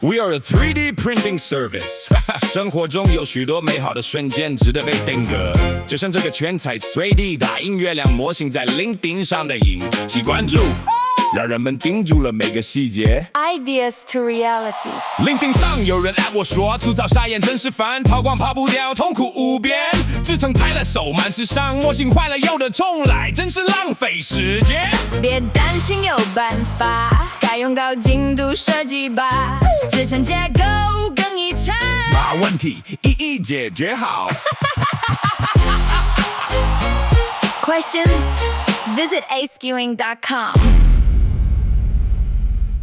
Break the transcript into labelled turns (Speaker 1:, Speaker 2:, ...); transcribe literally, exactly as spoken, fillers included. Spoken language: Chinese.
Speaker 1: We are a three D printing service 生活中有许多美好的瞬间值得被定格，就像这个全彩 三 D 打印月亮模型在 LinkedIn 上的引起关注，让人们盯住了每个细节。
Speaker 2: Ideas to reality。
Speaker 1: LinkedIn 上有人 at 我说，粗糙傻眼真是烦，抛光抛不掉，痛苦无边，制成太了手慢时尚，模型坏了又得重来，真是浪费时间。
Speaker 2: 别担心有办法，该用高精度设计吧，制成结构更一致，
Speaker 1: 把问题一一解决好。
Speaker 2: Questions? Visit a skewing dot com.